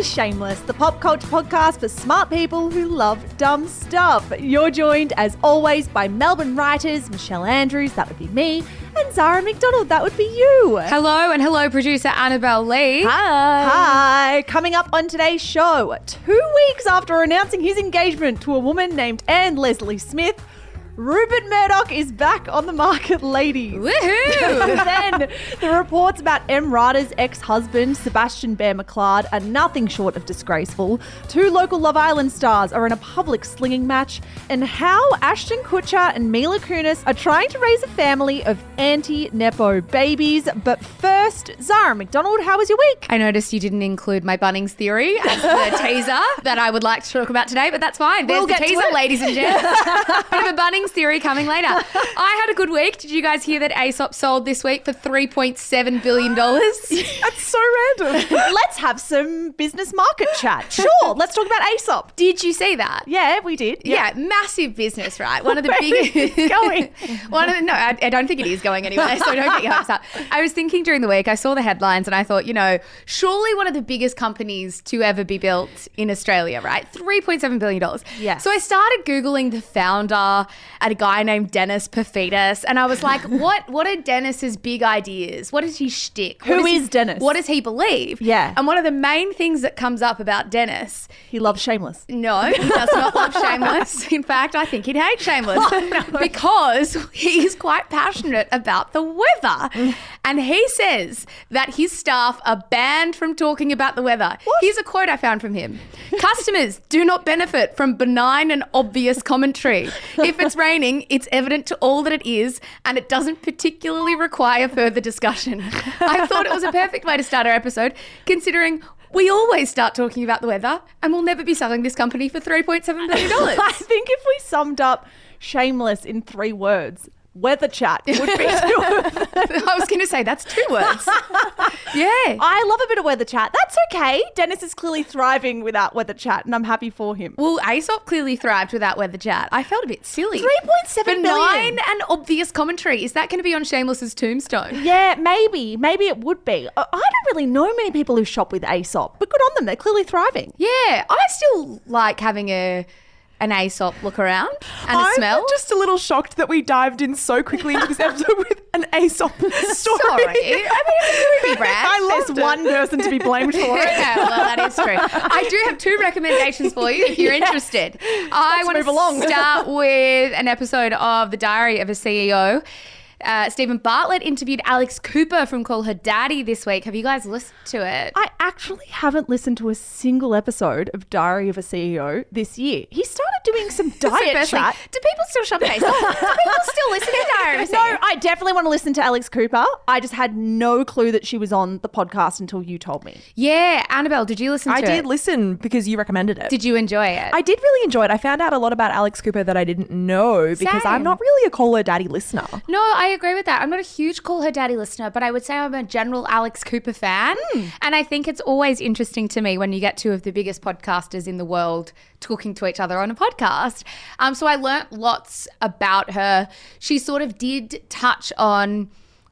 Shameless, the pop culture podcast for smart people who love dumb stuff. You're joined, as always, by Melbourne writers Michelle Andrews, that would be me, and Zara McDonald, that would be you. Hello, and hello, producer Annabelle Lee. Hi. Coming up on today's show, 2 weeks after announcing his engagement to a woman named Anne Leslie Smith, Rupert Murdoch is back on the market, ladies. Woohoo! Then the reports about Emrata's ex-husband, Sebastian Bear McLeod, are nothing short of disgraceful. 2 local Love Island stars are in a public slinging match, and how Ashton Kutcher and Mila Kunis are trying to raise a family of anti-Nepo babies. But first, Zara McDonald, how was your week? I noticed you didn't include my Bunnings theory as the teaser that I would like to talk about today, but that's fine. There's We'll the get to teaser, it. ladies and gents. Bit of a Bunnings theory coming later. I had a good week. Did you guys hear that Aesop sold this week for $3.7 billion? That's so random. Let's have some business market chat. Sure, let's talk about Aesop. Did you see that? Yeah, we did. Yeah, massive business, right? One of the Where biggest. is it going? I don't think it is going anywhere, so don't get your hopes up. I was thinking during the week, I saw the headlines and I thought, surely one of the biggest companies to ever be built in Australia, right? $3.7 billion. Yes. So I started Googling the founder, a guy named Dennis Perfidis, and I was like, what are Dennis's big ideas? What is his shtick? Who is Dennis? What does he believe? Yeah. And one of the main things that comes up about Dennis, He loves Shameless. no, he does not love Shameless. In fact, I think he'd hate Shameless because he's quite passionate about the weather. And he says that his staff are banned from talking about the weather. Here's a quote I found from him. Customers do not benefit from benign and obvious commentary. If it's raining, it's evident to all that it is, and it doesn't particularly require further discussion. I thought it was a perfect way to start our episode, considering we always start talking about the weather and we'll never be selling this company for $3.7 billion. I think if we summed up Shameless in 3 words, weather chat would be 2 of them. I was going to say that's 2 words. Yeah. I love a bit of weather chat. That's okay. Dennis is clearly thriving without weather chat, and I'm happy for him. Well, Aesop clearly thrived without weather chat. I felt a bit silly. 3.7 Benign billion. and obvious commentary. Is that going to be on Shameless's tombstone? Yeah, maybe. Maybe it would be. I don't really know many people who shop with Aesop, but good on them. They're clearly thriving. Yeah. I still like having an Aesop look around and a smell. I'm just a little shocked that we dived in so quickly into this episode with an Aesop story. Sorry. I mean, it's a movie brand. There's one person to be blamed for it. Yeah, well, that is true. I do have 2 recommendations for you if you're interested. I want move along. to start with an episode of The Diary of a CEO. Stephen Bartlett interviewed Alex Cooper from Call Her Daddy this week. Have you guys listened to it? I actually haven't listened to a single episode of Diary of a CEO this year. He started doing some diet Firstly, chat. do people still shop Facebook? Do people still listen to Diary of a CEO? No, I definitely want to listen to Alex Cooper. I just had no clue that she was on the podcast until you told me. Yeah, Annabelle, did you listen to I it? did listen because you recommended it. Did you enjoy it? I did really enjoy it. I found out a lot about Alex Cooper that I didn't know because Same. I'm not really a Call Her Daddy listener. No, I agree with that. I'm not a huge Call Her Daddy listener, but I would say I'm a general Alex Cooper fan. And I think it's always interesting to me when you get 2 of the biggest podcasters in the world talking to each other on a podcast. So I learnt lots about her. She sort of did touch on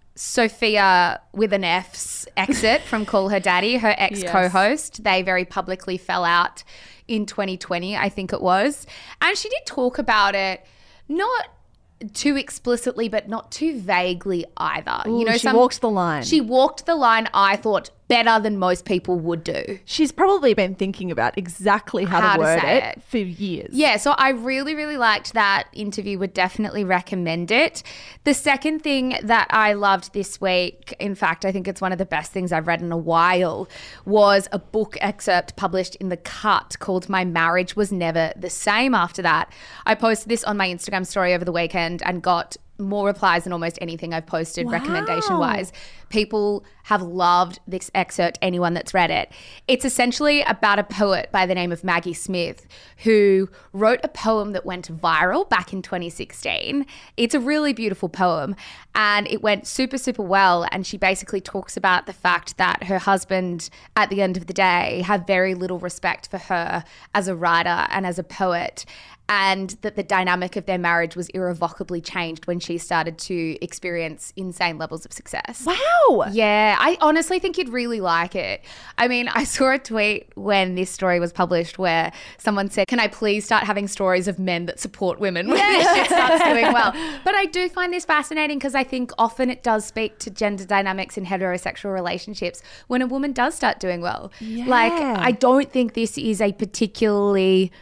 Sophia with an F's exit from Call Her Daddy, her ex-co-host. They very publicly fell out in 2020, I think it was. And she did talk about it, not too explicitly, but not too vaguely either. Ooh, she walked the line. She walked the line, I thought, better than most people would do. She's probably been thinking about exactly how to word say it for years. Yeah, so I really, really liked that interview. Would definitely recommend it. The second thing that I loved this week, in fact, I think it's one of the best things I've read in a while, was a book excerpt published in The Cut called My Marriage Was Never the Same After That. I posted this on my Instagram story over the weekend and got more replies than almost anything I've posted recommendation-wise. People have loved this excerpt, anyone that's read it. It's essentially about a poet by the name of Maggie Smith who wrote a poem that went viral back in 2016. It's a really beautiful poem and it went super, super well. And she basically talks about the fact that her husband, at the end of the day, had very little respect for her as a writer and as a poet. and that the dynamic of their marriage was irrevocably changed when she started to experience insane levels of success. Wow. Yeah, I honestly think you'd really like it. I mean, I saw a tweet when this story was published where someone said, can I please start having stories of men that support women when this shit starts doing well? But I do find this fascinating because I think often it does speak to gender dynamics in heterosexual relationships when a woman does start doing well. Yeah. Like, I don't think this is a particularly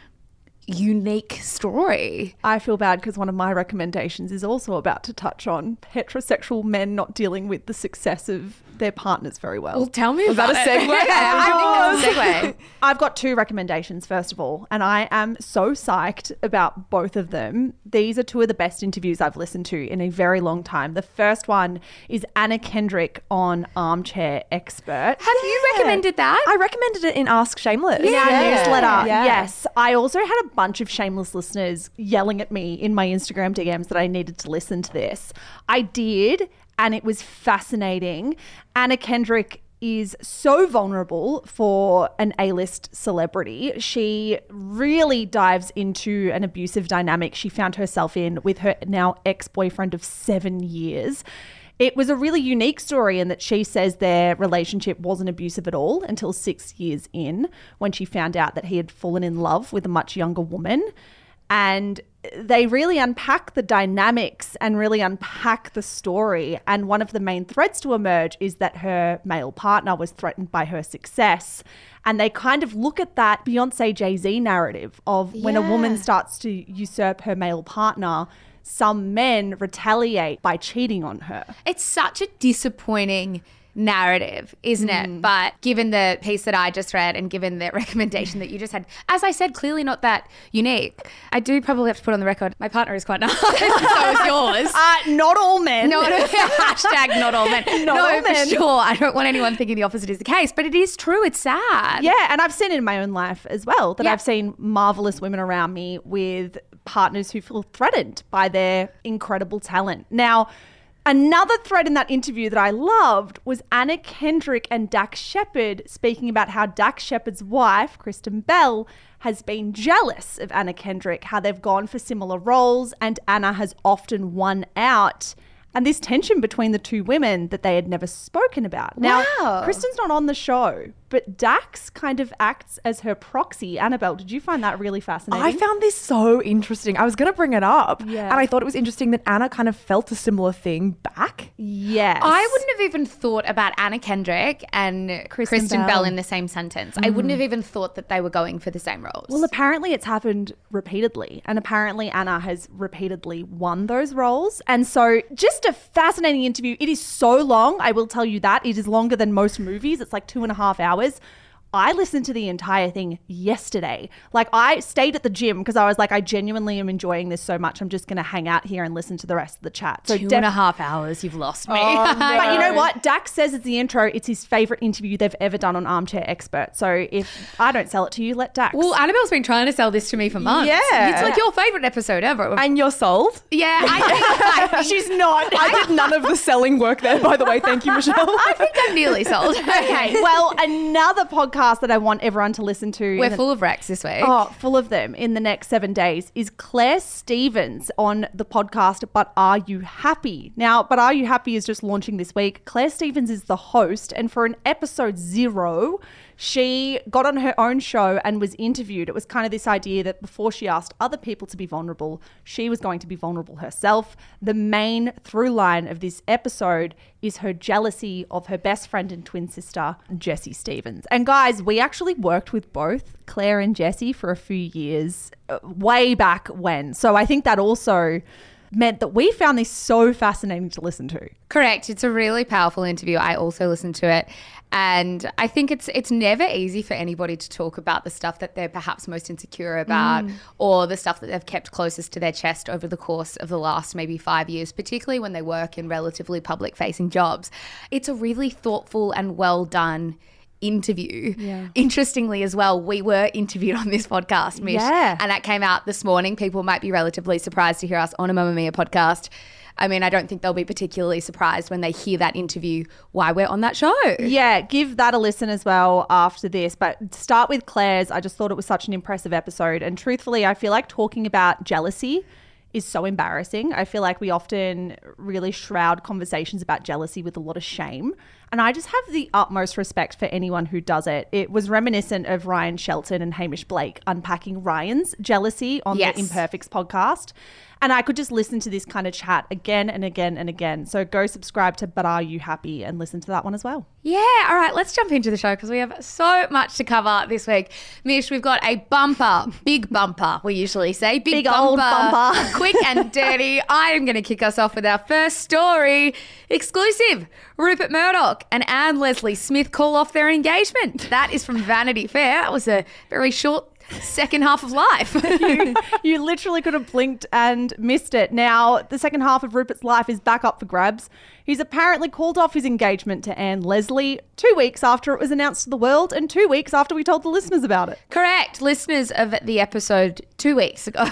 unique story. I feel bad because one of my recommendations is also about to touch on heterosexual men not dealing with the success of their partners very well. Well, tell me about that a segue? I think that's a segue. I've got two recommendations, first of all, and I am so psyched about both of them. These are two of the best interviews I've listened to in a very long time. The first one is Anna Kendrick on Armchair Expert. Have you recommended that? I recommended it in Ask Shameless. In our newsletter, Yeah. yes. I also had a bunch of Shameless listeners yelling at me in my Instagram DMs that I needed to listen to this. I did, and it was fascinating. Anna Kendrick is so vulnerable for an A-list celebrity. She really dives into an abusive dynamic she found herself in with her now ex-boyfriend of 7 years. It was a really unique story in that she says their relationship wasn't abusive at all until 6 years in, when she found out that he had fallen in love with a much younger woman. And they really unpack the dynamics and really unpack the story. And one of the main threads to emerge is that her male partner was threatened by her success. And they kind of look at that Beyonce Jay-Z narrative of when a woman starts to usurp her male partner, some men retaliate by cheating on her. It's such a disappointing narrative, isn't it? But given the piece that I just read and given the recommendation that you just had, as I said, clearly not that unique. I do probably have to put on the record, my partner is quite nice. So is yours. Not all men. Hashtag not all men. Not all men. For sure. I don't want anyone thinking the opposite is the case, but it is true. It's sad. Yeah, and I've seen it in my own life as well, that Yeah. I've seen marvelous women around me with partners who feel threatened by their incredible talent. Now, another thread in that interview that I loved was Anna Kendrick and Dax Shepard speaking about how Dax Shepard's wife, Kristen Bell, has been jealous of Anna Kendrick, how they've gone for similar roles and Anna has often won out. And this tension between the two women that they had never spoken about. Now, Wow. Kristen's not on the show, but Dax kind of acts as her proxy. Annabelle, did you find that really fascinating? I found this so interesting. I was going to bring it up. Yeah. And I thought it was interesting that Anna kind of felt a similar thing back. Yes. I wouldn't have even thought about Anna Kendrick and Kristen Bell in the same sentence. I wouldn't have even thought that they were going for the same roles. Well, apparently it's happened repeatedly. And apparently Anna has repeatedly won those roles. And so just a fascinating interview. It is so long. I will tell you that. It is longer than most movies. It's like 2.5 hours. I listened to the entire thing yesterday. Like, I stayed at the gym because I was like, I genuinely am enjoying this so much. I'm just going to hang out here and listen to the rest of the chat. So 2.5 hours, you've lost me. But you know what? Dax says it's the intro. It's his favorite interview they've ever done on Armchair Expert. So if I don't sell it to you, let Dax. Well, Annabelle's been trying to sell this to me for months. Yeah. It's like your favourite episode ever. And you're sold? Yeah, I think she's not. I did none of the selling work there, by the way. Thank you, Michelle. I think I'm nearly sold. Okay. Well, another podcast that I want everyone to listen to. We're full of Recs this week. Oh, full of them in the next 7 days is Claire Stevens on the podcast But Are You Happy? Now, But Are You Happy is just launching this week. Claire Stevens is the host, and for an episode 0, she got on her own show and was interviewed. It was kind of this idea that before she asked other people to be vulnerable, she was going to be vulnerable herself. The main through line of this episode is her jealousy of her best friend and twin sister, Jessie Stevens. And guys, we actually worked with both Claire and Jessie for a few years, way back when. So I think that also meant that we found this so fascinating to listen to. Correct. It's a really powerful interview. I also listened to it. And I think it's never easy for anybody to talk about the stuff that they're perhaps most insecure about or the stuff that they've kept closest to their chest over the course of the last maybe 5 years, particularly when they work in relatively public-facing jobs. It's a really thoughtful and well done interview. Yeah. Interestingly as well, we were interviewed on this podcast, Mish. Yeah. And that came out this morning. People might be relatively surprised to hear us on a Mamma Mia podcast. I mean, I don't think they'll be particularly surprised when they hear that interview why we're on that show. Yeah, give that a listen as well after this. But start with Claire's. I just thought it was such an impressive episode. And truthfully, I feel like talking about jealousy is so embarrassing. I feel like we often really shroud conversations about jealousy with a lot of shame. And I just have the utmost respect for anyone who does it. It was reminiscent of Ryan Shelton and Hamish Blake unpacking Ryan's jealousy on the Imperfects podcast. And I could just listen to this kind of chat again and again and again. So go subscribe to But Are You Happy and listen to that one as well. Yeah. All right. Let's jump into the show because we have so much to cover this week. Mish, we've got a bumper, big bumper, we usually say. Big bumper, old bumper. Quick and dirty. I am going to kick us off with our first story. Exclusive. Rupert Murdoch and Anne Leslie Smith call off their engagement. That is from Vanity Fair. That was a very short second half of life. You literally could have blinked and missed it. Now, the second half of Rupert's life is back up for grabs. He's apparently called off his engagement to Anne Leslie 2 weeks after it was announced to the world and 2 weeks after we told the listeners about it. Correct. Listeners of the episode 2 weeks ago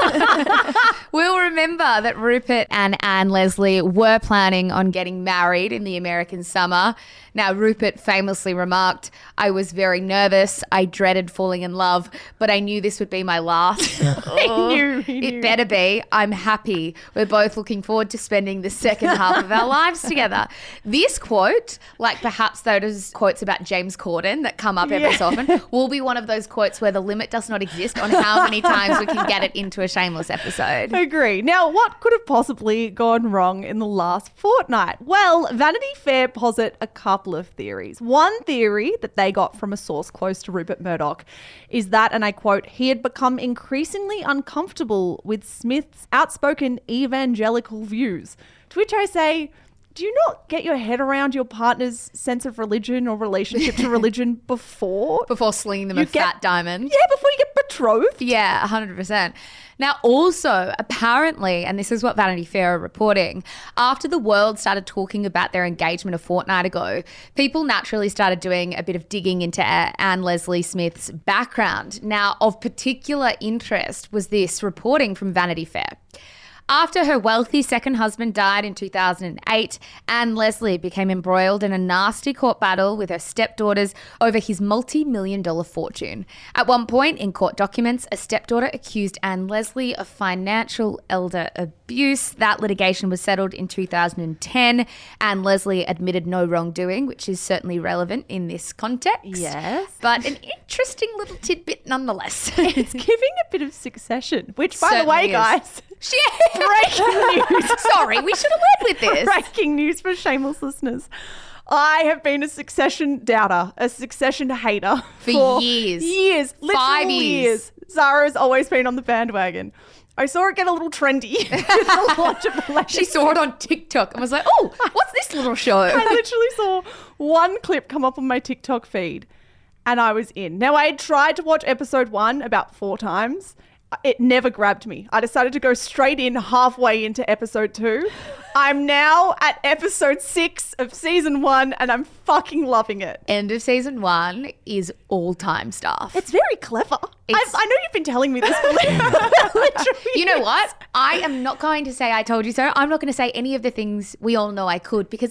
will remember that Rupert and Anne Leslie were planning on getting married in the American summer. Now, Rupert famously remarked, "I was very nervous. I dreaded falling in love, but I knew this would be my last." He knew. It better be. I'm happy. We're both looking forward to spending the second half of our lives together. This quote, like perhaps those quotes about James Corden that come up every so often, will be one of those quotes where the limit does not exist on how many times we can get it into a Shameless episode. Agree. Now, what could have possibly gone wrong in the last fortnight? Well, Vanity Fair posit a couple of theories. One theory that they got from a source close to Rupert Murdoch is that, and I quote, he had become increasingly uncomfortable with Smith's outspoken evangelical views. To which I say, do you not get your head around your partner's sense of religion or relationship to religion before slinging them a fat diamond? Yeah, before you get betrothed. Yeah, 100%. Now, also, apparently, and this is what Vanity Fair are reporting, after the world started talking about their engagement a fortnight ago, people naturally started doing a bit of digging into Anne Leslie Smith's background. Now, of particular interest was this reporting from Vanity Fair. After her wealthy second husband died in 2008, Anne Leslie became embroiled in a nasty court battle with her stepdaughters over his multi-million-dollar fortune. At one point in court documents, a stepdaughter accused Anne Leslie of financial elder abuse. That litigation was settled in 2010. Anne Leslie admitted no wrongdoing, which is certainly relevant in this context. Yes. But an interesting little tidbit nonetheless. It's giving a bit of Succession, which, by the way, guys... Breaking news. Sorry, we should have led with this. Breaking news for shameless listeners. I have been a Succession doubter, a Succession hater for years. Years. 5 years. Zara's always been on the bandwagon. I saw it get a little trendy with the launch of the latest. She saw it on TikTok and was like, oh, what's this little show? I literally saw one clip come up on my TikTok feed and I was in. Now, I had tried to watch episode 1 about 4 times. It never grabbed me. I decided to go straight in halfway into episode 2. I'm now at episode 6 of season 1 and I'm fucking loving it. End of season 1 is all-time stuff. It's very clever. I know you've been telling me this for literally You know what? I am not going to say I told you so. I'm not going to say any of the things we all know I could because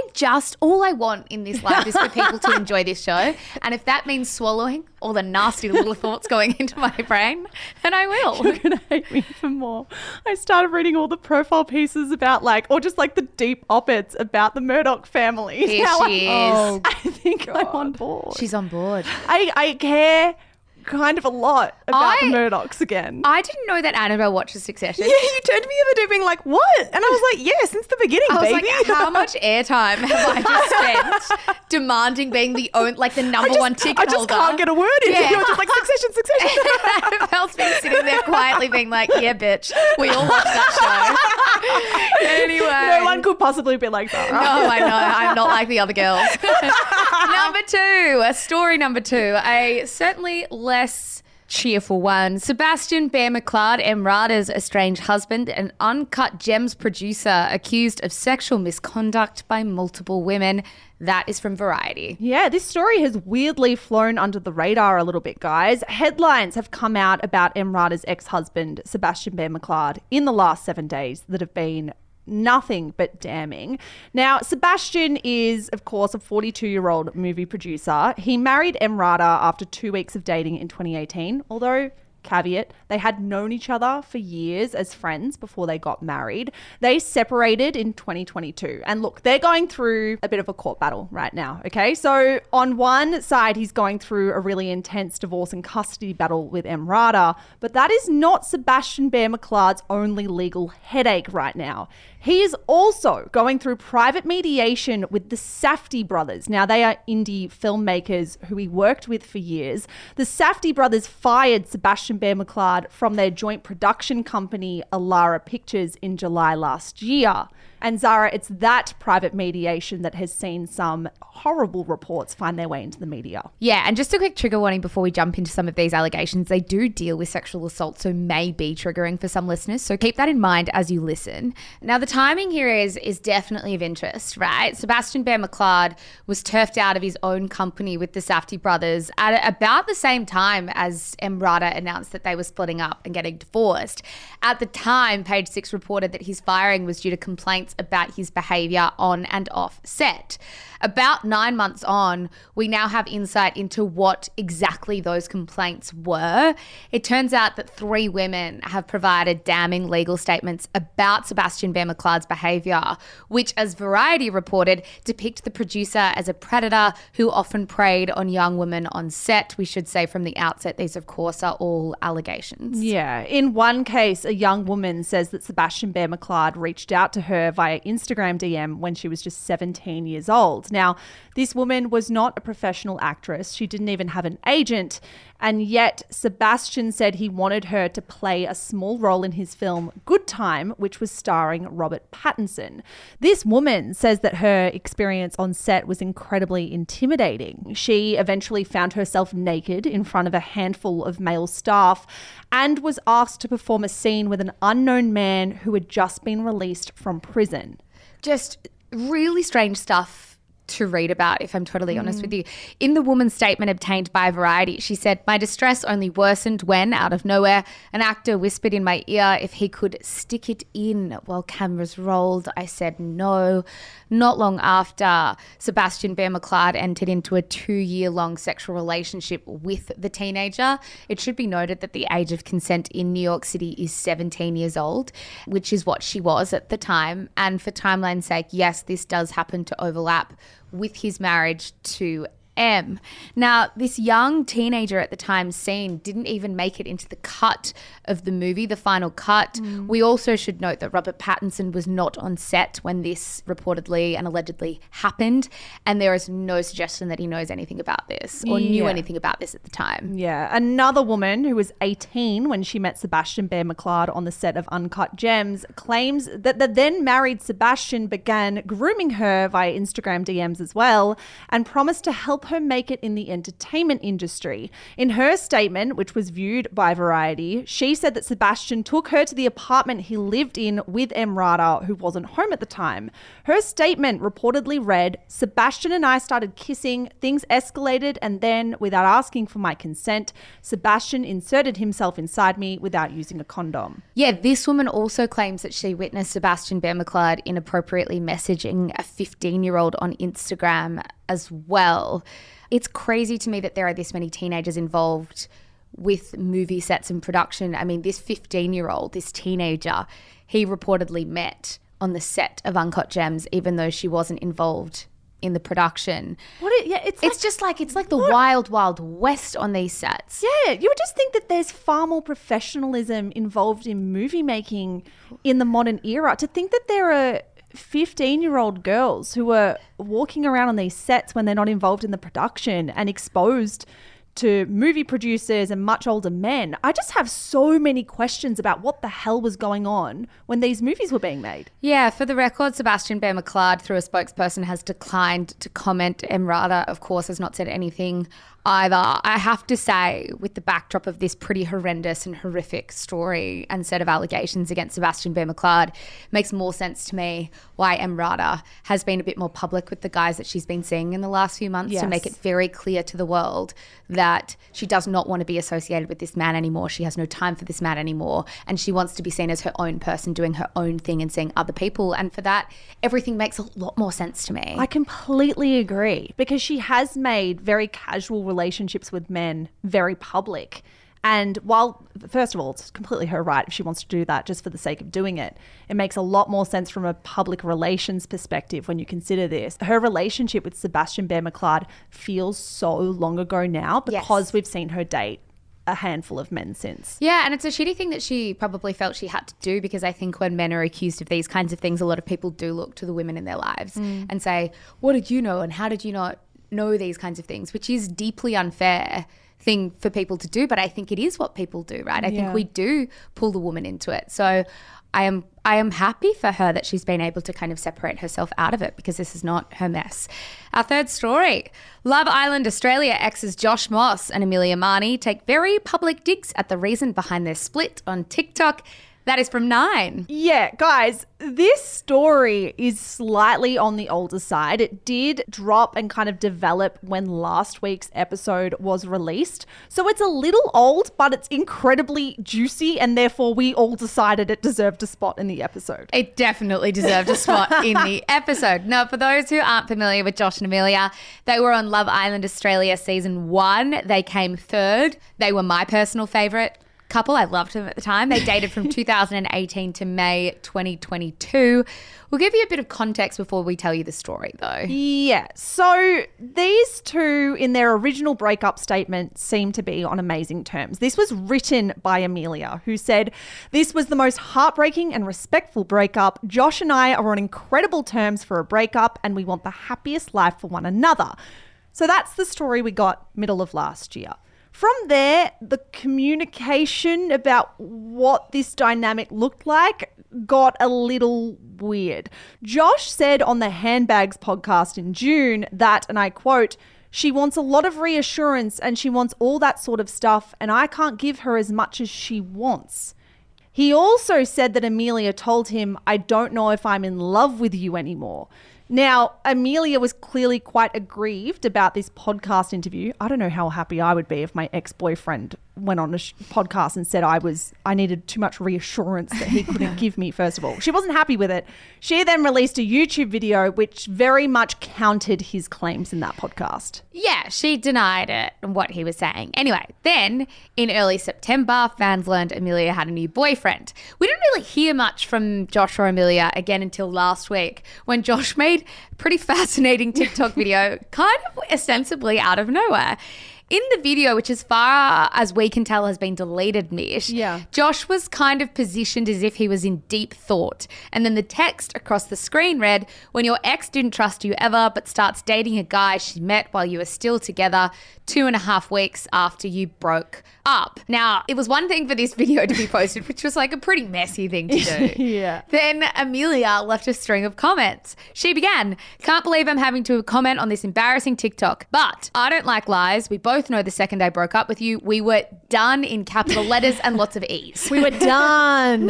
all I want in this life is for people to enjoy this show. And if that means swallowing all the nasty little thoughts going into my brain, then I will. You're going to hate me for more. I started reading all the profile pieces about or just the deep op-eds about the Murdoch family. Here she is. I think I'm on board. She's on board. I care kind of a lot about the Murdochs again. I didn't know that Annabelle watches Succession. Yeah, you turned to me the other day being like, what? And I was like, yeah, since the beginning, I was baby. like, how much airtime have I just spent demanding being the number one ticket I just holder? can't get a word in. Yeah. You're just like, Succession. Annabelle's been sitting there quietly being like, yeah, bitch, we all watch that show. Anyway. No one could possibly be like that. No, I know. I'm not like the other girls. Story number 2, a certainly less cheerful one. Sebastian Bear McLeod, Emrata's estranged husband and Uncut Gems producer, accused of sexual misconduct by multiple women. That is from Variety. Yeah, this story has weirdly flown under the radar a little bit, guys. Headlines have come out about Emrata's ex-husband, Sebastian Bear McLeod, in the last 7 days that have been nothing but damning. Now, Sebastian is, of course, a 42-year-old movie producer. He married Emrata after 2 weeks of dating in 2018, although, caveat, they had known each other for years as friends before they got married. They separated in 2022. And look, they're going through a bit of a court battle right now, okay? So on one side, he's going through a really intense divorce and custody battle with Emrata, but that is not Sebastian Bear-McLeod's only legal headache right now. He is also going through private mediation with the Safdie brothers. Now, they are indie filmmakers who he worked with for years. The Safdie brothers fired Sebastian Bear-McLeod from their joint production company, Alara Pictures, in July last year. And Zara, it's that private mediation that has seen some horrible reports find their way into the media. Yeah, and just a quick trigger warning before we jump into some of these allegations. They do deal with sexual assault, so may be triggering for some listeners. So keep that in mind as you listen. Now, the timing here is definitely of interest, right? Sebastian Bear-McLeod was turfed out of his own company with the Safdie brothers at about the same time as Emrata announced that they were splitting up and getting divorced. At the time, Page Six reported that his firing was due to complaints about his behaviour on and off set. About 9 months on, we now have insight into what exactly those complaints were. It turns out that 3 women have provided damning legal statements about Sebastian Bear-McLeod's behaviour, which, as Variety reported, depict the producer as a predator who often preyed on young women on set. We should say from the outset, these, of course, are all allegations. Yeah. In one case, a young woman says that Sebastian Bear-McLeod reached out to her via Instagram DM when she was just 17 years old. Now, this woman was not a professional actress. She didn't even have an agent. And yet Sebastian said he wanted her to play a small role in his film Good Time, which was starring Robert Pattinson. This woman says that her experience on set was incredibly intimidating. She eventually found herself naked in front of a handful of male staff and was asked to perform a scene with an unknown man who had just been released from prison. Just really strange stuff to read about, if I'm totally honest with you. In the woman's statement obtained by Variety, she said, "My distress only worsened when, out of nowhere, an actor whispered in my ear if he could stick it in while cameras rolled. I said no." Not long after, Sebastian Bear-McLeod entered into a 2-year-long sexual relationship with the teenager. It should be noted that the age of consent in New York City is 17 years old, which is what she was at the time. And for timeline's sake, yes, this does happen to overlap with his marriage to M. Now, this young teenager at the time seen didn't even make it into the cut of the movie, the final cut. We also should note that Robert Pattinson was not on set when this reportedly and allegedly happened, and there is no suggestion that he knows anything about this or knew anything about this at the time. Yeah. Another woman who was 18 when she met Sebastian Bear-McLeod on the set of Uncut Gems claims that the then married Sebastian began grooming her via Instagram DMs as well and promised to help her make it in the entertainment industry. In her statement, which was viewed by Variety, she said that Sebastian took her to the apartment he lived in with Emrata, who wasn't home at the time. Her statement reportedly read, "Sebastian and I started kissing, things escalated, and then, without asking for my consent, Sebastian inserted himself inside me without using a condom." Yeah, this woman also claims that she witnessed Sebastian Bear-McLeod inappropriately messaging a 15-year-old on Instagram as well. It's crazy to me that there are this many teenagers involved with movie sets and production. I mean, this 15-year-old, this teenager, he reportedly met on the set of Uncut Gems, even though she wasn't involved in the production. It's like the wild, wild west on these sets. Yeah, you would just think that there's far more professionalism involved in movie making in the modern era. To think that there are 15-year-old girls who are walking around on these sets when they're not involved in the production and exposed to movie producers and much older men. I just have so many questions about what the hell was going on when these movies were being made. Yeah, for the record, Sebastian Bear-McLeod, through a spokesperson, has declined to comment. Emrata, of course, has not said anything either. I have to say, with the backdrop of this pretty horrendous and horrific story and set of allegations against Sebastian Bear-McLeod, makes more sense to me why Emrata has been a bit more public with the guys that she's been seeing in the last few months to make it very clear to the world that she does not want to be associated with this man anymore. She has no time for this man anymore. And she wants to be seen as her own person, doing her own thing and seeing other people. And for that, everything makes a lot more sense to me. I completely agree, because she has made very casual relationships with men very public. And while, first of all, it's completely her right if she wants to do that just for the sake of doing it, it makes a lot more sense from a public relations perspective when you consider this. Her relationship with Sebastian Bear-McLeod feels so long ago now because we've seen her date a handful of men since. Yeah, and it's a shitty thing that she probably felt she had to do, because I think when men are accused of these kinds of things, a lot of people do look to the women in their lives and say, what did you know and how did you not know these kinds of things, which is deeply unfair thing for people to do, but I think it is what people do, right? I think we do pull the woman into it. So I am happy for her that she's been able to kind of separate herself out of it, because this is not her mess. Our third story, Love Island Australia exes Josh Moss and Amelia Marnie take very public digs at the reason behind their split on TikTok. That is from 9. Yeah, guys, this story is slightly on the older side. It did drop and kind of develop when last week's episode was released. So it's a little old, but it's incredibly juicy, and therefore we all decided it deserved a spot in the episode. It definitely deserved a spot in the episode. Now, for those who aren't familiar with Josh and Amelia, they were on Love Island Australia season 1. They came third. They were my personal favourite couple. I loved them at the time. They dated from 2018 to May 2022. We'll give you a bit of context before we tell you the story, though. Yeah. So these two, in their original breakup statement, seem to be on amazing terms. This was written by Amelia, who said, "This was the most heartbreaking and respectful breakup. Josh and I are on incredible terms for a breakup, and we want the happiest life for one another." So that's the story we got middle of last year. From there, the communication about what this dynamic looked like got a little weird. Josh said on the Handbags podcast in June that, and I quote, "She wants a lot of reassurance and she wants all that sort of stuff, and I can't give her as much as she wants." He also said that Amelia told him, "I don't know if I'm in love with you anymore." Now, Amelia was clearly quite aggrieved about this podcast interview. I don't know how happy I would be if my ex-boyfriend went on a podcast and said I needed too much reassurance that he couldn't give me, first of all. She wasn't happy with it. She then released a YouTube video which very much countered his claims in that podcast. Yeah, she denied it and what he was saying. Anyway, then in early September, fans learned Amelia had a new boyfriend. We didn't really hear much from Josh or Amelia again until last week, when Josh made a pretty fascinating TikTok video, kind of ostensibly out of nowhere. In the video, which as far as we can tell has been deleted, Mish, Josh was kind of positioned as if he was in deep thought. And then the text across the screen read, "When your ex didn't trust you ever, but starts dating a guy she met while you were still together 2.5 weeks after you broke up." Now, it was one thing for this video to be posted, which was like a pretty messy thing to do. Yeah. Then Amelia left a string of comments. She began, "Can't believe I'm having to comment on this embarrassing TikTok, but I don't like lies. We both know the second I broke up with you, we were done," in capital letters and lots of E's. We were done.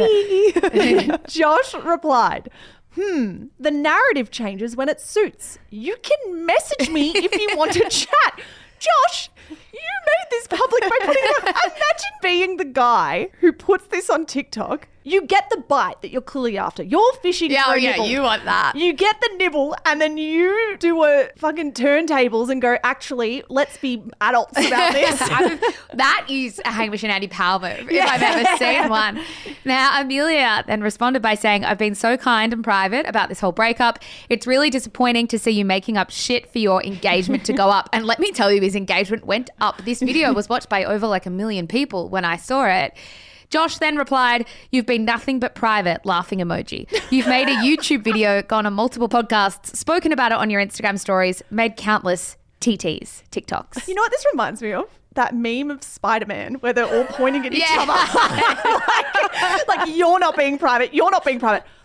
Josh replied, "The narrative changes when it suits. You can message me if you want to chat." Josh, you made this public by putting it on. Imagine being the guy who puts this on TikTok. You get the bite that you're clearly after. You're fishing for a nibble. You want that. You get the nibble and then you do a fucking turntables and go, "Actually, let's be adults about this." That is a Hamish and Andy Powell move, if I've ever seen one. Now, Amelia then responded by saying, "I've been so kind and private about this whole breakup. It's really disappointing to see you making up shit for your engagement to go up." And let me tell you, his engagement went up. This video was watched by over like 1 million people when I saw it. Josh then replied, "You've been nothing but private," laughing emoji. "You've made a YouTube video, gone on multiple podcasts, spoken about it on your Instagram stories, made countless TTs, TikToks." You know what this reminds me of? That meme of Spider-Man where they're all pointing at each other. like, you're not being private. You're not being private.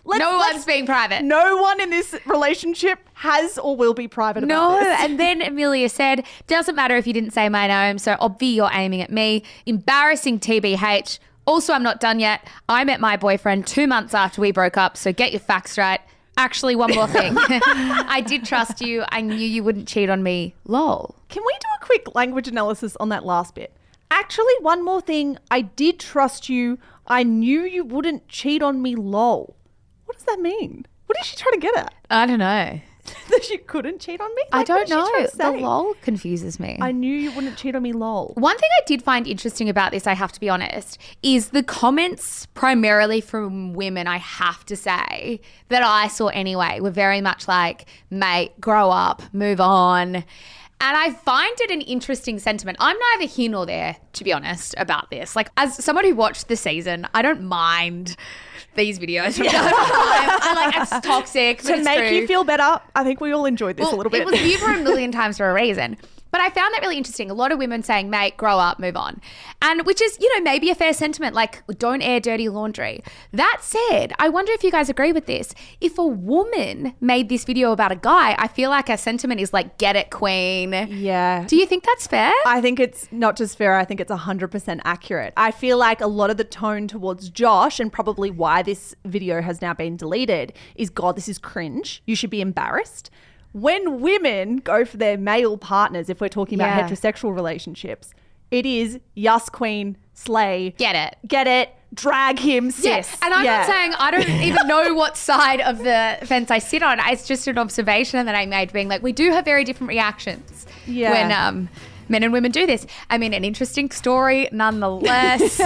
No one's being private. No one in this relationship has or will be private about this. And then Amelia said, doesn't matter if you didn't say my name, so obvi you're aiming at me. Embarrassing TBH. Also, I'm not done yet. I met my boyfriend 2 months after we broke up, so get your facts right. Actually, one more thing. I did trust you. I knew you wouldn't cheat on me. Lol. Can we do a quick language analysis on that last bit? Actually, one more thing. I did trust you. I knew you wouldn't cheat on me. Lol. What does that mean? What is she trying to get at? I don't know. That you couldn't cheat on me? I Like, don't what is she know. trying to The say? lol confuses me. I knew you wouldn't cheat on me. Lol. One thing I did find interesting about this, I have to be honest, is the comments primarily from women, I have to say, that I saw anyway, were very much like, mate, grow up, move on. And I find it an interesting sentiment. I'm neither here nor there, to be honest, about this. Like, as someone who watched the season, I don't mind these videos from time to time. I like, it's toxic, but To it's make true. you feel better, I think we all enjoyed this a little bit. It was viewed for a million times for a reason. But I found that really interesting. A lot of women saying, mate, grow up, move on. And which is, maybe a fair sentiment, like don't air dirty laundry. That said, I wonder if you guys agree with this. If a woman made this video about a guy, I feel like her sentiment is like, get it, queen. Yeah. Do you think that's fair? I think it's not just fair, I think it's 100% accurate. I feel like a lot of the tone towards Josh, and probably why this video has now been deleted, is, God, this is cringe. You should be embarrassed. When women go for their male partners, if we're talking about Yeah. heterosexual relationships, it is yes, queen, slay. Get it. Drag him, sis. Yes, and I'm not saying I don't even know what side of the fence I sit on. It's just an observation that I made, being like, we do have very different reactions when men and women do this. I mean, an interesting story nonetheless.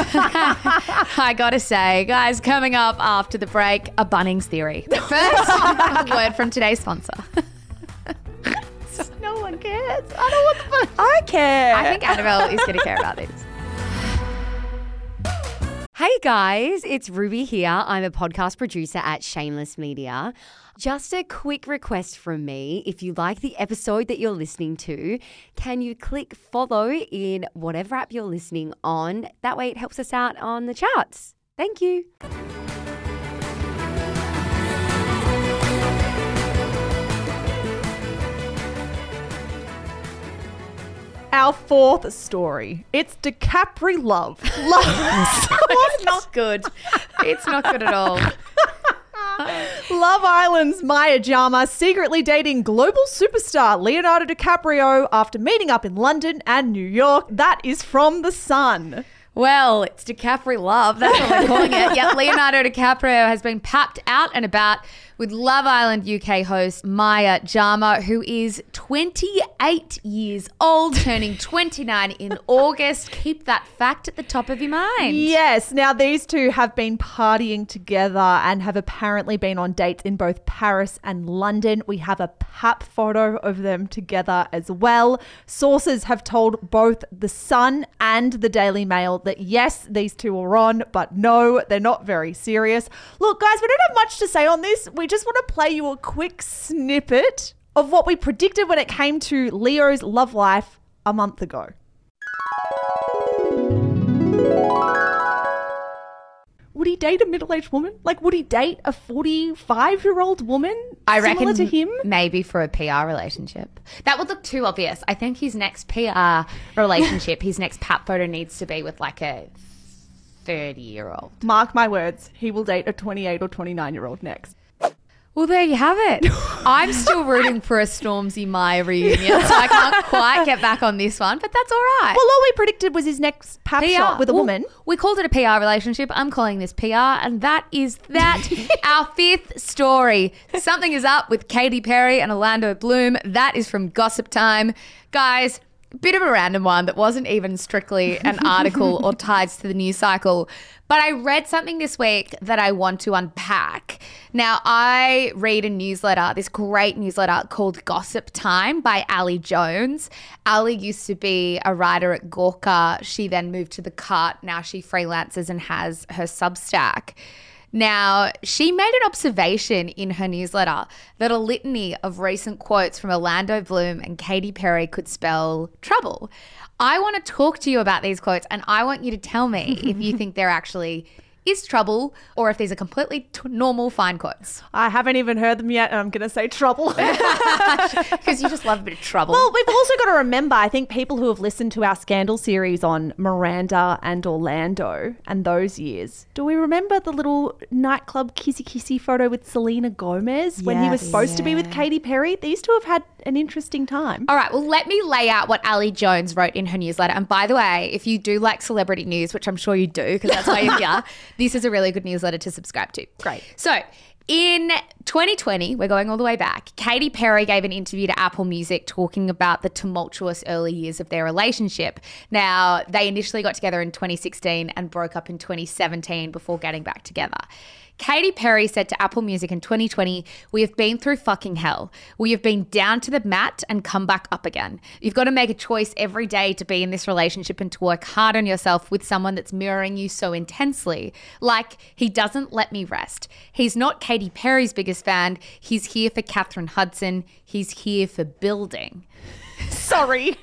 I gotta say, guys, coming up after the break, a Bunnings theory. But first, a word from today's sponsor. No one cares. I don't want the fun. I care. I think Annabelle is going to care about this. Hey guys, it's Ruby here. I'm a podcast producer at Shameless Media. Just a quick request from me. If you like the episode that you're listening to, can you click follow in whatever app you're listening on? That way it helps us out on the charts. Thank you. Our fourth story. It's DiCaprio love. It's not good. It's not good at all. Love Island's Maya Jama secretly dating global superstar Leonardo DiCaprio after meeting up in London and New York. That is from The Sun. Well, it's DiCaprio love. That's what we're calling it. Yep, Leonardo DiCaprio has been papped out and about with Love Island UK host Maya Jama, who is 28 years old, turning 29 in August. Keep that fact at the top of your mind. Yes. Now, these two have been partying together and have apparently been on dates in both Paris and London. We have a pap photo of them together as well. Sources have told both The Sun and the Daily Mail that yes, these two are on, but no, they're not very serious. Look, guys, we don't have much to say on this. We just want to play you a quick snippet of what we predicted when it came to Leo's love life a month ago. Would he date a middle-aged woman? Like, would he date a 45-year-old woman? I reckon similar to him? maybe for a PR relationship. That would look too obvious. I think his next PR relationship, his next pap photo needs to be with like a 30-year-old. Mark my words, he will date a 28 or 29-year-old next. Well, there you have it. I'm still rooting for a Stormzy Maya reunion, so I can't quite get back on this one, but that's all right. Well, all we predicted was his next pap shot with a woman. We called it a PR relationship. I'm calling this PR, and that is that. Our fifth story. Something is up with Katy Perry and Orlando Bloom. That is from Gossip Time. Guys, bit of a random one that wasn't even strictly an article or ties to the news cycle. But I read something this week that I want to unpack. Now, I read a newsletter, this great newsletter called Gossip Time by Ali Jones. Ali used to be a writer at Gawker. She then moved to The Cut. Now she freelances and has her Substack. Now, she made an observation in her newsletter that a litany of recent quotes from Orlando Bloom and Katy Perry could spell trouble. I want to talk to you about these quotes, and I want you to tell me if you think they're actually is trouble or if these are completely normal fine quotes. I haven't even heard them yet, and I'm going to say trouble. Because you just love a bit of trouble. Well, we've also got to remember, I think people who have listened to our Scandal series on Miranda and Orlando and those years, do we remember the little nightclub kissy photo with Selena Gomez when he was supposed to be with Katy Perry? These two have had an interesting time. All right, well, let me lay out what Ali Jones wrote in her newsletter. And by the way, if you do like celebrity news, which I'm sure you do because that's why you're here, this is a really good newsletter to subscribe to. Great. So in 2020, we're going all the way back, Katy Perry gave an interview to Apple Music talking about the tumultuous early years of their relationship. Now, they initially got together in 2016 and broke up in 2017 before getting back together. Katy Perry said to Apple Music in 2020, "We have been through fucking hell. We have been down to the mat and come back up again. You've got to make a choice every day to be in this relationship and to work hard on yourself with someone that's mirroring you so intensely. Like, he doesn't let me rest. He's not Katy Perry's biggest fan. He's here for Catherine Hudson. He's here for building." Sorry.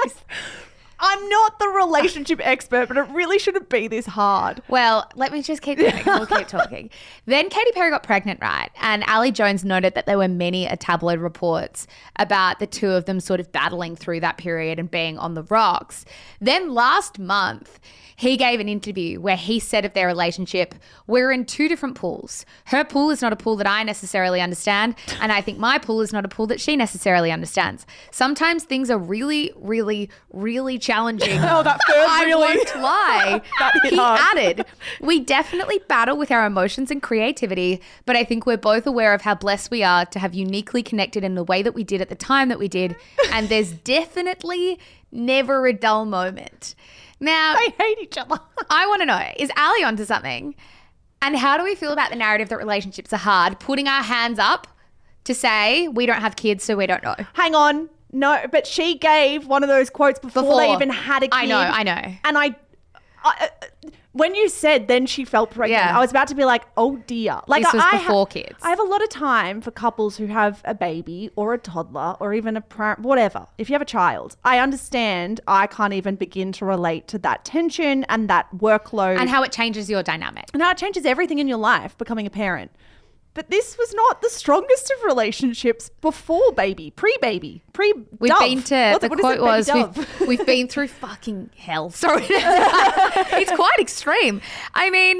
I'm not the relationship expert, but it really shouldn't be this hard. Well, let me just keep going. We'll keep talking. Then Katy Perry got pregnant, right? And Ali Jones noted that there were many tabloid reports about the two of them sort of battling through that period and being on the rocks. Then last month, he gave an interview where he said of their relationship, "We're in two different pools. Her pool is not a pool that I necessarily understand, and I think my pool is not a pool that she necessarily understands. Sometimes things are really, really, really challenging." Oh, that third I really. won't lie. That hit He hard. added, "We definitely battle with our emotions and creativity, but I think we're both aware of how blessed we are to have uniquely connected in the way that we did at the time that we did, and there's definitely never a dull moment." Now, They hate each other. I want to know, is Ali onto something? And how do we feel about the narrative that relationships are hard, putting our hands up to say we don't have kids so we don't know? Hang on. No, but she gave one of those quotes before they even had a kid. I know. And I when you said then she felt pregnant, Yeah. I was about to be like, oh dear. Like This was I before kids. I have a lot of time for couples who have a baby or a toddler or even whatever. If you have a child, I understand. I can't even begin to relate to that tension and that workload. And how it changes your dynamic. And how it changes everything in your life, becoming a parent. But this was not the strongest of relationships before baby, pre-baby, pre-dove. We've been to, the quote was, dove? we've been through fucking hell. Sorry. It's quite extreme. I mean,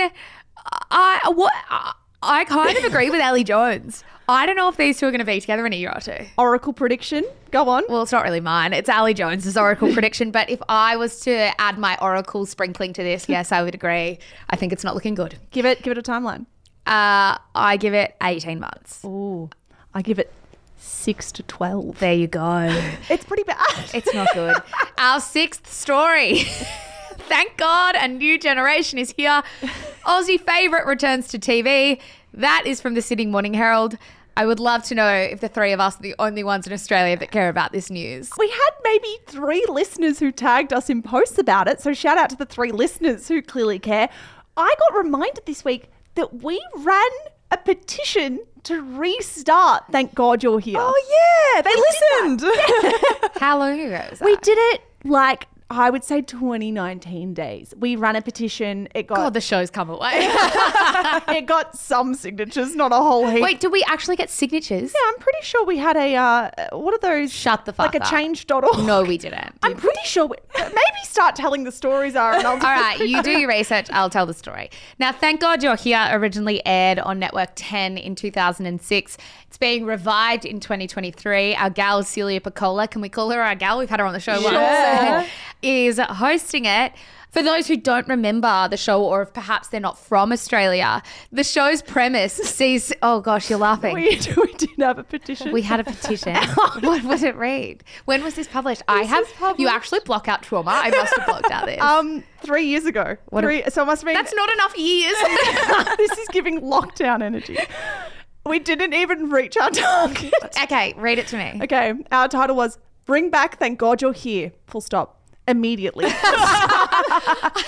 I kind of agree with Ali Jones. I don't know if these two are going to be together in a year or two. Oracle prediction. Go on. Well, it's not really mine. It's Ali Jones's oracle prediction. But if I was to add my oracle sprinkling to this, yes, I would agree. I think it's not looking good. Give it a timeline. I give it 18 months. Ooh, I give it 6 to 12. There you go. It's pretty bad. It's not good. Our sixth story. Thank God a new generation is here. Aussie favourite returns to TV. That is from the Sydney Morning Herald. I would love to know if the three of us are the only ones in Australia that care about this news. We had maybe 3 listeners who tagged us in posts about it. So shout out to the 3 listeners who clearly care. I got reminded this week that we ran a petition to restart Thank God You're Here. Oh, yeah. They listened. How long ago was that? We did it like, I would say 2019 days. We ran a petition. It got God, the show's come away. it got some signatures, not a whole heap. Wait, did we actually get signatures? Yeah, I'm pretty sure we had a what are those? Shut the fuck like up. a change.org. No, we didn't. I'm pretty sure. Maybe start telling the stories, Aaron. All right, you do your research. I'll tell the story. Now, Thank God You're Here originally aired on Network 10 in 2006. It's being revived in 2023. Our gal, Celia Piccola, can we call her our gal? We've had her on the show once. Is hosting it. For those who don't remember the show, or if perhaps they're not from Australia, the show's premise sees... Oh, gosh, you're laughing. We did have a petition. We had a petition. What would it read? When was this published? You actually block out trauma. I must have blocked out this. 3 years ago. So it must have been. That's not enough years. This is giving lockdown energy. We didn't even reach our target. Okay, read it to me. Okay, our title was Bring Back Thank God You're Here. Full stop. Immediately. Did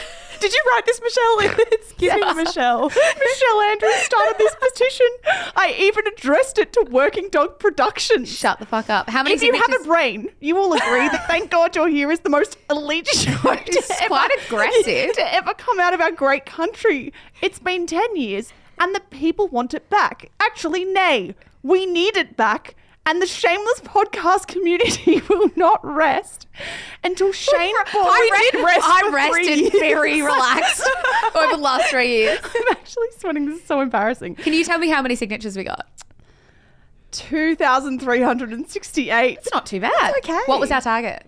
Did you write this, Michelle? It's giving Michelle. Michelle Andrews started this petition. I even addressed it to Working Dog Productions. Shut the fuck up. How many If you have signatures- a brain, you will agree that Thank God You're Here is the most elite show It's quite aggressive. to ever come out of our great country. It's been 10 years and the people want it back. Actually, nay, we need it back. And the Shameless podcast community will not rest until Shane Paul. I rested very relaxed over the last 3 years. I'm actually sweating. This is so embarrassing. Can you tell me how many signatures we got? 2,368. It's not too bad. That's okay. What was our target?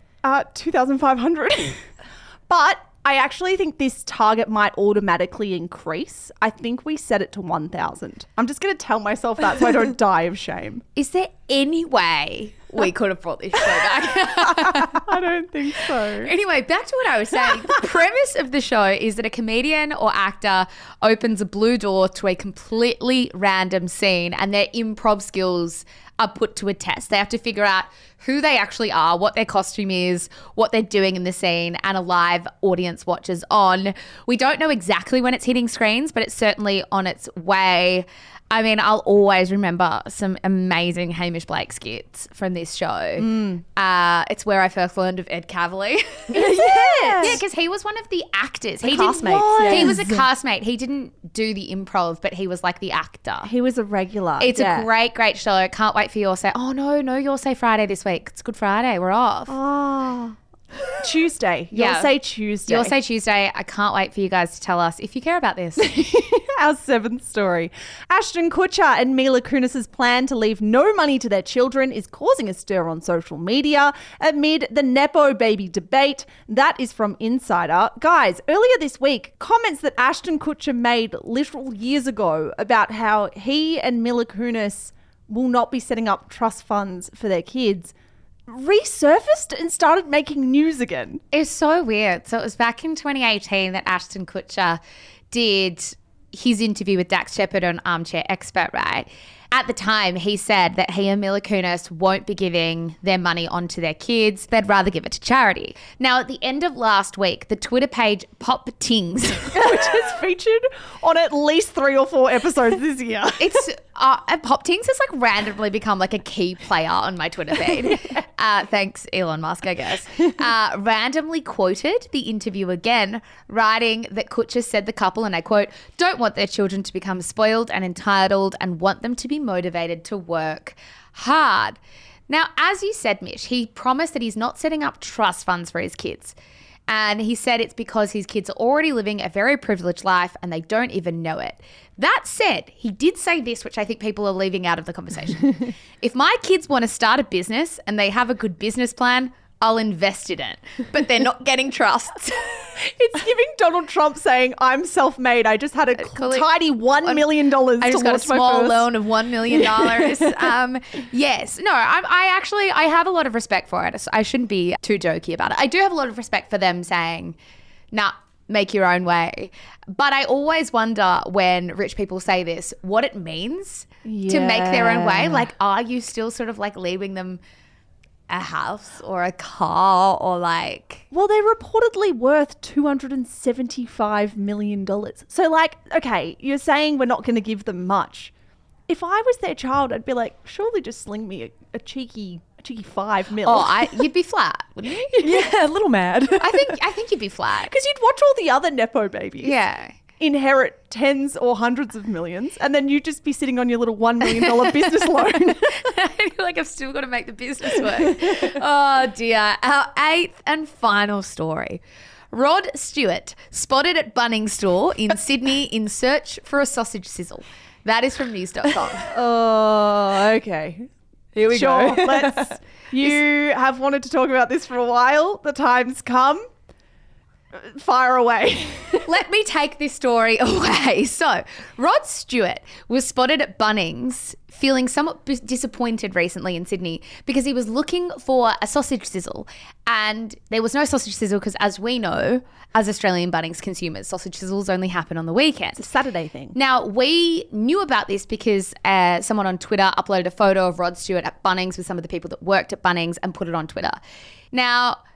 2,500. But I actually think this target might automatically increase. I think we set it to 1,000. I'm just going to tell myself that so I don't die of shame. Is there any way we could have brought this show back? I don't think so. Anyway, back to what I was saying. The premise of the show is that a comedian or actor opens a blue door to a completely random scene and their improv skills are put to a test. They have to figure out who they actually are, what their costume is, what they're doing in the scene, and a live audience watches on. We don't know exactly when it's hitting screens, but it's certainly on its way. I mean, I'll always remember some amazing Hamish Blake skits from this show. It's where I first learned of Ed Cavalier. Yeah, because he was one of the actors. He was a castmate. He didn't do the improv, but he was like the actor. He was a regular. It's a great show. Can't wait for your say. Oh, no, your say Friday this week. It's Good Friday. We're off. Oh. Tuesday. Yeah. You'll say Tuesday. You'll say Tuesday. I can't wait for you guys to tell us if you care about this. Our seventh story. Ashton Kutcher and Mila Kunis's plan to leave no money to their children is causing a stir on social media amid the Nepo baby debate. That is from Insider. Guys, earlier this week, comments that Ashton Kutcher made literal years ago about how he and Mila Kunis will not be setting up trust funds for their kids resurfaced and started making news again. It's so weird. So it was back in 2018 that Ashton Kutcher did his interview with Dax Shepard on Armchair Expert, right? At the time, he said that he and Mila Kunis won't be giving their money on to their kids. They'd rather give it to charity. Now, at the end of last week, the Twitter page Pop Tings, which is featured on at least 3 or 4 episodes this year. it's Pop Tings has like randomly become like a key player on my Twitter feed. Thanks, Elon Musk, I guess. Randomly quoted the interview again, writing that Kutcher said the couple, and I quote, don't want their children to become spoiled and entitled and want them to be motivated to work hard. Now, as you said, Mish, he promised that he's not setting up trust funds for his kids. And he said it's because his kids are already living a very privileged life and they don't even know it. That said, he did say this, which I think people are leaving out of the conversation. If my kids want to start a business and they have a good business plan, I'll invest in it. But they're not getting trusts. It's giving Donald Trump saying, I'm self-made. I just had a tidy $1 million I just got a small loan of $1 million. Yes. No, I have a lot of respect for it. I shouldn't be too jokey about it. I do have a lot of respect for them saying, nah, make your own way. But I always wonder when rich people say this, what it means to make their own way. Like, are you still sort of like leaving them a house or a car or like... Well, they're reportedly worth $275 million. So like, okay, you're saying we're not going to give them much. If I was their child, I'd be like, surely just sling me a cheeky $5 million. Oh, you'd be flat, wouldn't you? Yeah, a little mad. I think you'd be flat. Because you'd watch all the other Nepo babies. Yeah. Inherit tens or hundreds of millions, and then you'd just be sitting on your little $1 million business loan. I feel like I've still got to make the business work. Oh dear. Our 8th and final story. Rod Stewart spotted at Bunnings store in Sydney in search for a sausage sizzle. That is from news.com. Oh, okay. Here we go. You have wanted to talk about this for a while. The time's come. Fire away. Let me take this story away. So, Rod Stewart was spotted at Bunnings feeling somewhat disappointed recently in Sydney because he was looking for a sausage sizzle and there was no sausage sizzle because, as we know, as Australian Bunnings consumers, sausage sizzles only happen on the weekend. It's a Saturday thing. Now, we knew about this because someone on Twitter uploaded a photo of Rod Stewart at Bunnings with some of the people that worked at Bunnings and put it on Twitter. Now,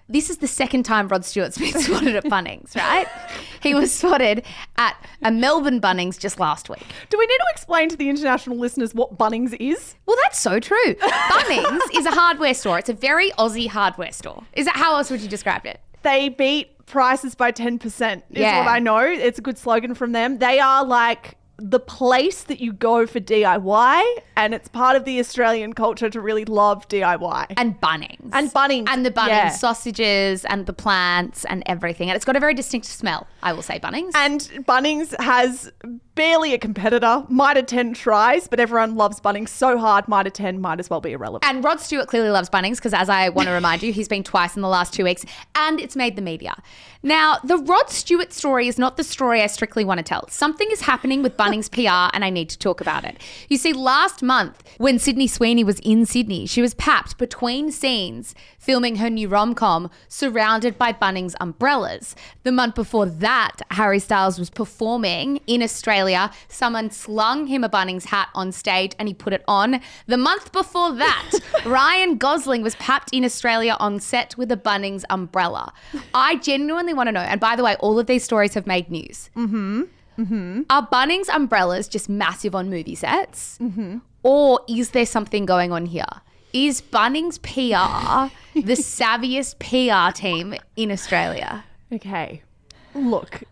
this is the second time Rod Stewart's been spotted at Bunnings, right? He was spotted at a Melbourne Bunnings just last week. Do we need to explain to the international listeners what Bunnings is? Well, that's so true. Bunnings is a hardware store. It's a very Aussie hardware store. How else would you describe it? They beat prices by 10% is Yeah. what I know. It's a good slogan from them. They are like the place that you go for DIY, and it's part of the Australian culture to really love DIY. And Bunnings. And Bunnings. And the Bunnings Yeah. sausages and the plants and everything. And it's got a very distinctive smell, I will say, Bunnings. And Bunnings has barely a competitor. Mitre 10 tries, but everyone loves Bunnings so hard, Mitre 10 might as well be irrelevant. And Rod Stewart clearly loves Bunnings because, as I want to remind you, he's been twice in the last 2 weeks and it's made the media. Now, the Rod Stewart story is not the story I strictly want to tell. Something is happening with Bunnings PR and I need to talk about it. You see, last month when Sydney Sweeney was in Sydney, she was papped between scenes filming her new rom-com surrounded by Bunnings umbrellas. The month before that, Harry Styles was performing in Australia. Someone slung him a Bunnings hat on stage and he put it on. The month before that, Ryan Gosling was papped in Australia on set with a Bunnings umbrella. I genuinely want to know, and by the way, all of these stories have made news. Are Bunnings umbrellas just massive on movie sets? Or is there something going on here? Is Bunnings PR the savviest PR team in Australia? Okay. Look,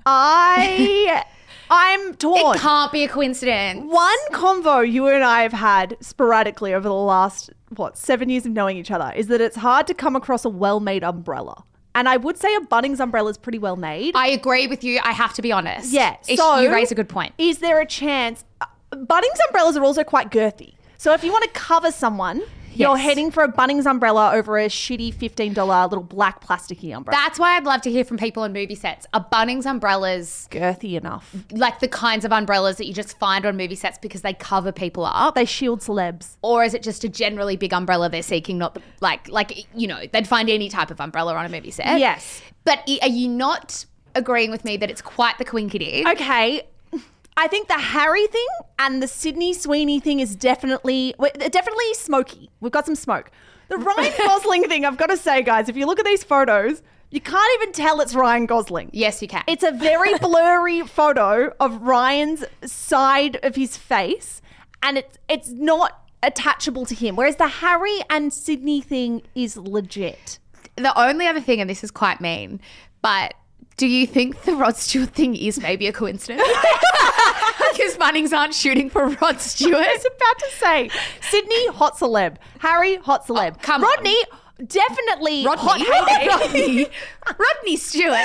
I'm torn. It can't be a coincidence. One convo you and I have had sporadically over the last, 7 years of knowing each other is that it's hard to come across a well-made umbrella. And I would say a Bunnings umbrella is pretty well made. I agree with you. I have to be honest. Yeah. You raise a good point. Is there a chance? Bunnings umbrellas are also quite girthy. So if you want to cover someone, you're heading for a Bunnings umbrella over a shitty $15 little black plasticky umbrella. That's why I'd love to hear from people on movie sets. Are Bunnings umbrellas Girthy enough. like the kinds of umbrellas that you just find on movie sets because they cover people up? They shield celebs. Or is it just a generally big umbrella they're seeking, not the, they'd find any type of umbrella on a movie set? Yes. But are you not agreeing with me that it's quite the quinky-dig? Okay. I think the Harry thing and the Sydney Sweeney thing is definitely smoky. We've got some smoke. The Ryan Gosling thing, I've got to say, guys, if you look at these photos, you can't even tell it's Ryan Gosling. Yes, you can. It's a very blurry photo of Ryan's side of his face, and it's not attachable to him. Whereas the Harry and Sydney thing is legit. The only other thing, and this is quite mean, but do you think the Rod Stewart thing is maybe a coincidence? Because Bunnings aren't shooting for Rod Stewart. I was about to say, Sydney, hot celeb. Harry, hot celeb. Come on. Rodney, definitely hot Rodney. Rodney Stewart.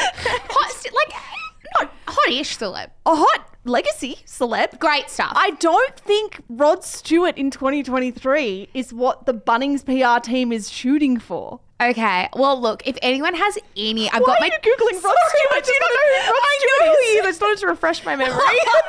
Not hot-ish celeb. a hot legacy celeb. Great stuff. I don't think Rod Stewart in 2023 is what the Bunnings PR team is shooting for. Okay. Well, look, if anyone has any... Why are you Googling Rod Stewart? Do you not know who Rod Stewart is? I just wanted to refresh my memory.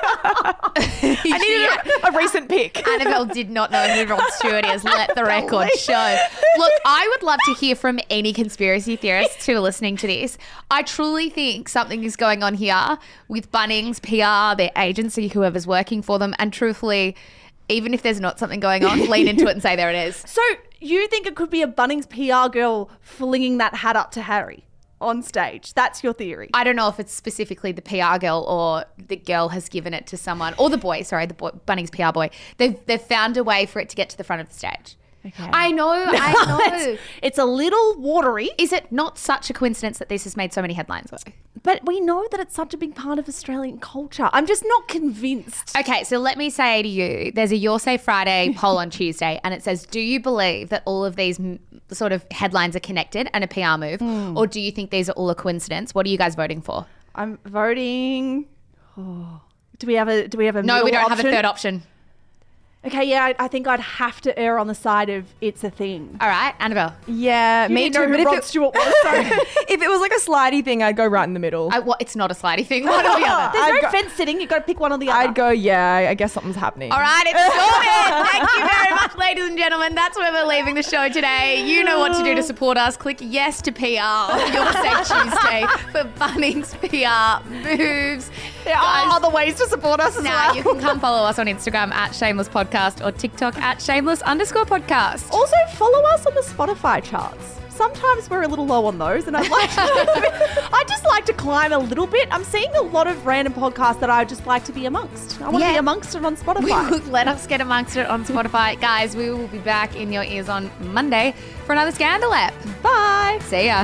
I needed a recent pick. Annabelle did not know who Rod Stewart is. Let the record show. Look, I would love to hear from any conspiracy theorists who are listening to this. I truly think something is going on here with Bunnings, PR, their agency, whoever's working for them. And truthfully, even if there's not something going on, lean into it and say there it is. So you think it could be a Bunnings PR girl flinging that hat up to Harry on stage? That's your theory. I don't know if it's specifically the PR girl or the girl has given it to someone, or the boy, Bunnings PR boy. They've found a way for it to get to the front of the stage. Okay. I know. It's a little watery. Is it not such a coincidence that this has made so many headlines, though? But we know that it's such a big part of Australian culture. I'm just not convinced. Okay, so let me say to you, there's a Your Say Friday poll on Tuesday, and it says, do you believe that all of these sort of headlines are connected and a PR move, or do you think these are all a coincidence? What are you guys voting for? I'm voting. Do we have a No, we middle don't have a option? third option. Okay, yeah, I think I'd have to err on the side of it's a thing. All right, Annabelle. Yeah, You me didn't know too. who But Rod Stewart was, so if it was like a slidey thing, I'd go right in the middle. It's not a slidey thing. One or the other. there's I'd no go- fence sitting. You've got to pick one or the other. I'd go, yeah, I guess something's happening. All right, it's sorted. Thank you very much, ladies and gentlemen. That's where we're leaving the show today. You know what to do to support us. Click yes to PR on Your Say Tuesday for Bunnings PR moves. There are other ways to support us as Now well. you can come follow us on Instagram at Shameless Podcast or TikTok at Shameless_podcast. Also, follow us on the Spotify charts. sometimes we're a little low on those, and I just like to climb a little bit. I'm seeing a lot of random podcasts that I just like to be amongst. I want to be amongst it on Spotify. Let us get amongst it on Spotify. Guys, we will be back in your ears on Monday for another Scandal ep. Bye. See ya.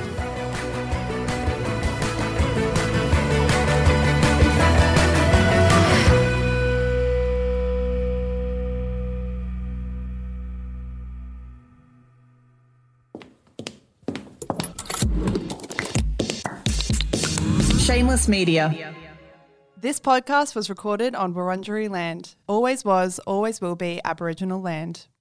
Shameless Media. This podcast was recorded on Wurundjeri land. Always was, always will be Aboriginal land.